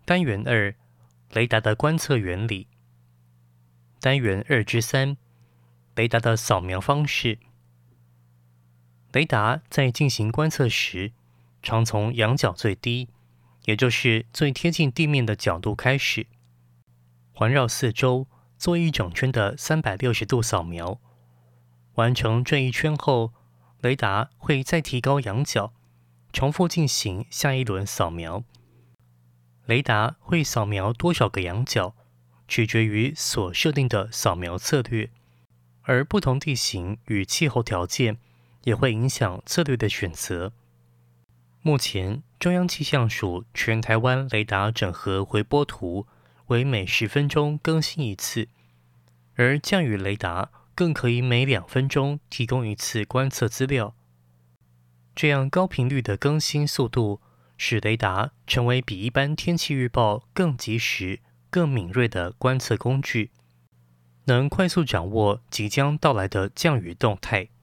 单元2雷达的观测原理。单元2之3雷达的扫描方式。雷达在进行观测时，常从仰角最低，也就是最贴近地面的角度开始，环绕四周做一整圈的360度扫描。完成这一圈后，雷达会再提高仰角，重复进行下一轮扫描。雷达会扫描多少个仰角，取决于所设定的扫描策略，而不同地形与气候条件也会影响策略的选择。目前，中央气象署全台湾雷达整合回波图为每10分钟更新一次，而降雨雷达更可以每2分钟提供一次观测资料。这样高频率的更新速度，使雷达成为比一般天气预报更及时、更敏锐的观测工具，能快速掌握即将到来的降雨动态。